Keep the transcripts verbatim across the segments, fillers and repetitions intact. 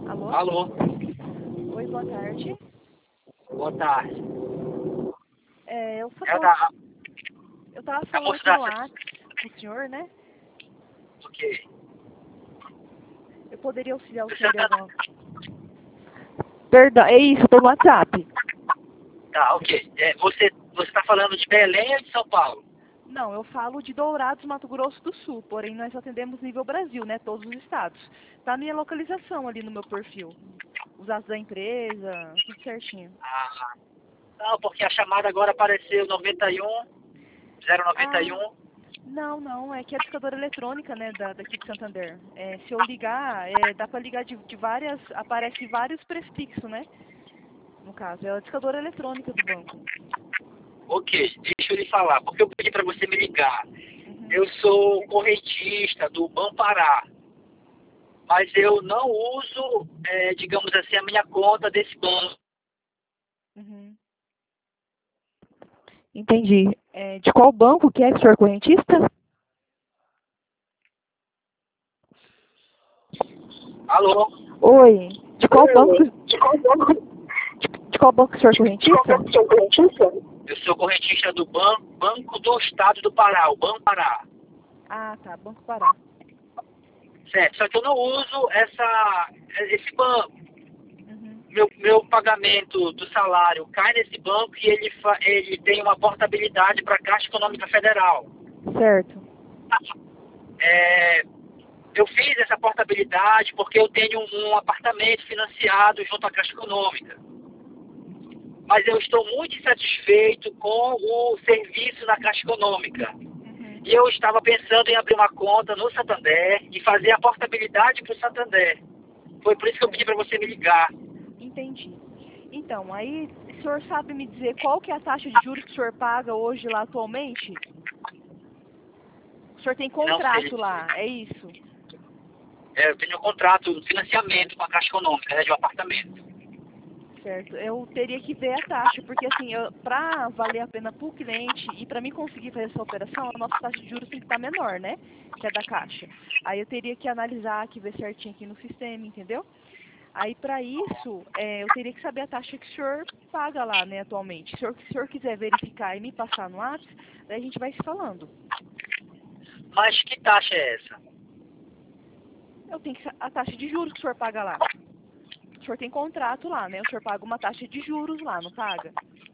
Alô? Alô? Oi, boa tarde. Boa tarde. É, eu só É tô, da... eu tava É a falando moça aqui da... no WhatsApp com o senhor, né? O quê? Eu poderia auxiliar o Do senhor de Santa... alguma... Perdão, é isso, eu tô no WhatsApp. Tá, ok. É, você, você tá falando de Belém ou de São Paulo? Não, eu falo de Dourados, Mato Grosso do Sul, porém nós atendemos nível Brasil, né? Todos os estados. Tá a minha localização ali no meu perfil. Os dados da empresa, tudo certinho. Ah, não, porque a chamada agora apareceu noventa e um, zero noventa e Ah, um. não, não, é que é a discadora eletrônica, né, da, daqui de Santander. É, se eu ligar, é, dá para ligar de, de várias, aparece vários prefixos, né? No caso, é a discadora eletrônica do banco. Ok, deixa eu lhe falar, porque eu pedi para você me ligar. Uhum, Eu sou correntista do Banpará, mas eu não uso, é, digamos assim, a minha conta desse banco. uhum. Entendi. É, de qual banco que é, senhor correntista? Alô? Oi. De qual banco, Oi, de qual banco? de qual banco, senhor De qual correntista? banco você é correntista? Eu sou correntista do ban Banco do Estado do Pará, o Banpará. Ah, tá, Banco Pará. Certo, só que eu não uso essa, esse banco. Uhum, Meu, meu pagamento do salário cai nesse banco e ele, fa, ele tem uma portabilidade para a Caixa Econômica Federal. certo. É, eu fiz essa portabilidade porque eu tenho um, um apartamento financiado junto à Caixa Econômica. Mas eu estou muito insatisfeito com o serviço na Caixa Econômica. Uhum, E eu estava pensando em abrir uma conta no Santander e fazer a portabilidade para o Santander. Foi por isso que eu pedi certo. para você me ligar. Entendi. Então, aí, o senhor sabe me dizer qual que é a taxa de juros que o senhor paga hoje lá atualmente? O senhor tem Não sei contrato lá, dizer. é isso? É, eu tenho um contrato de financiamento com a Caixa Econômica, né, de um apartamento. Certo. Eu teria que ver a taxa, porque assim, para valer a pena para o cliente e para mim conseguir fazer essa operação, a nossa taxa de juros tem que estar menor, né? Que é da Caixa. Aí eu teria que analisar aqui, ver certinho aqui no sistema, entendeu? Aí para isso, é, eu teria que saber a taxa que o senhor paga lá, né, atualmente. Se o senhor, se o senhor quiser verificar e me passar no WhatsApp, daí a gente vai se falando. Mas que taxa é essa? Eu tenho que sa- a taxa de juros que o senhor paga lá. O senhor tem contrato lá, né? O senhor paga uma taxa de juros lá, não paga?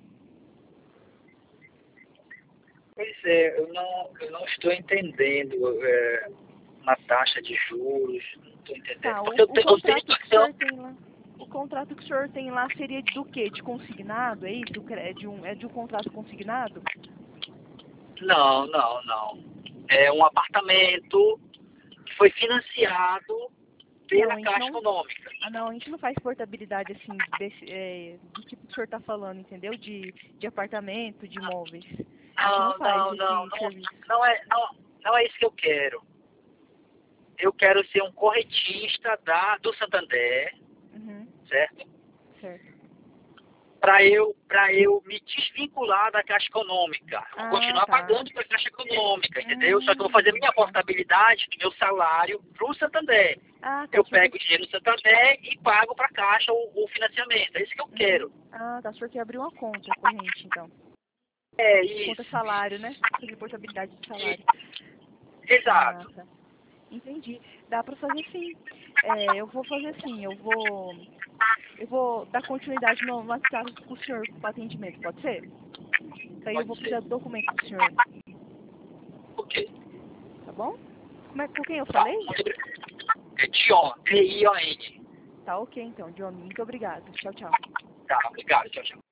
Pois é, eu não, eu não estou entendendo é, uma taxa de juros, não estou entendendo. Tá, o, Porque eu, o te, eu tenho contrato que o senhor situação. tem lá. O contrato que o senhor tem lá seria do quê? De consignado, é isso? É de um, é de um contrato consignado? Não, não, não. É um apartamento que foi financiado Não, a pela gente Caixa não. Econômica. Ah, não, a gente não faz portabilidade assim, desse, é, do tipo que o senhor está falando, entendeu? De, de apartamento, de imóveis. A gente não Não, faz não, não, esse não, serviço. não é, não, não é isso que eu quero. Eu quero ser um corretista da, do Santander, Uhum, certo? certo. Para eu, para eu me desvincular da Caixa Econômica. Eu vou Ah, continuar tá. pagando para a Caixa Econômica, entendeu? Só que eu vou fazer Hum, minha tá. portabilidade do meu salário para o Santander. Ah, tá. O Eu senhor quer. pego o dinheiro do Santander e pago para a Caixa o, o financiamento. É isso que eu Uhum. quero. Ah, tá. O senhor quer abrir uma conta corrente, então. É Conta isso, salário, né? isso. Fazer portabilidade de E- salário. Ah, exato. tá. Entendi. Dá para fazer sim. É, eu vou fazer assim, eu vou eu vou dar continuidade no WhatsApp com o senhor para atendimento, pode ser? Daí eu vou Pode ser. precisar do documento do senhor, Ok. tá bom? Como é, com quem eu Tá. falei? Muito obrigado. É Dion, D I O N. Tá ok então, John. Muito obrigada. Tchau, tchau. Tá, obrigado. Tchau, tchau.